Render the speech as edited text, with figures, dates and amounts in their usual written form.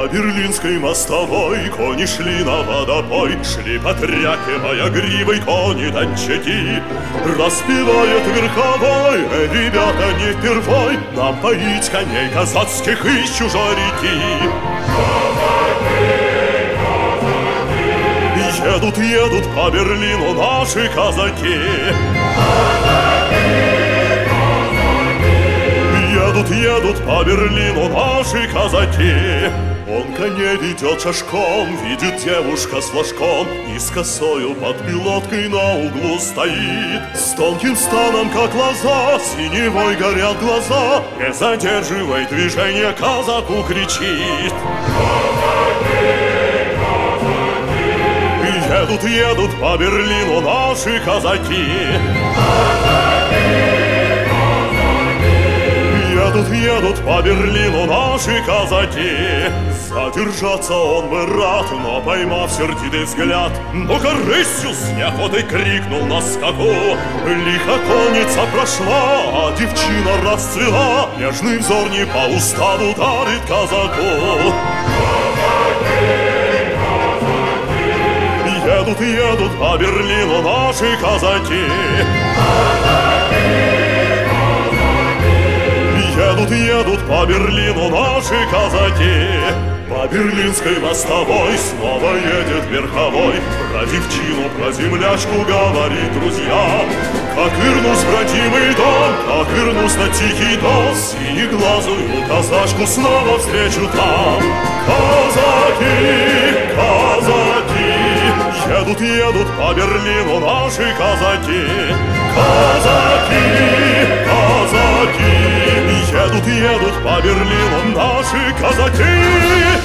По Берлинской мостовой кони шли на водопой, шли, потряхивая гривой кони-дончаки. Распевает верховой: ребята, не впервой нам поить коней казацких из чужой реки. Едут, едут по Берлину наши казаки. Едут, едут по Берлину наши казаки. Он коней ведет шашком, видит девушка с флажком, и с косою под пилоткой на углу стоит. С тонким станом, как лоза, синевой горят глаза. Не задерживай движение, казаку кричит. Едут, едут по Берлину наши казаки. Едут, едут по Берлину наши казаки. Задержаться он бы рад, но поймав сердитый взгляд, ну-ка рысью с неохотой крикнул на скаку. Лихо конница прошла, а девчина расцвела. Нежный взор не по уставу дарит казаку. Едут, едут по Берлину наши казаки. Едут, едут по Берлину наши казаки. По Берлинской мостовой снова едет верховой. Про девчину, про землячку говорит: друзья, как вернусь в родимый дом, как вернусь на тихий дом, синеглазую казачку снова встречу там. Казаки, казаки, едут, едут по Берлину наши казаки. Казаки, казаки, едут, едут по Берлину наши казаки.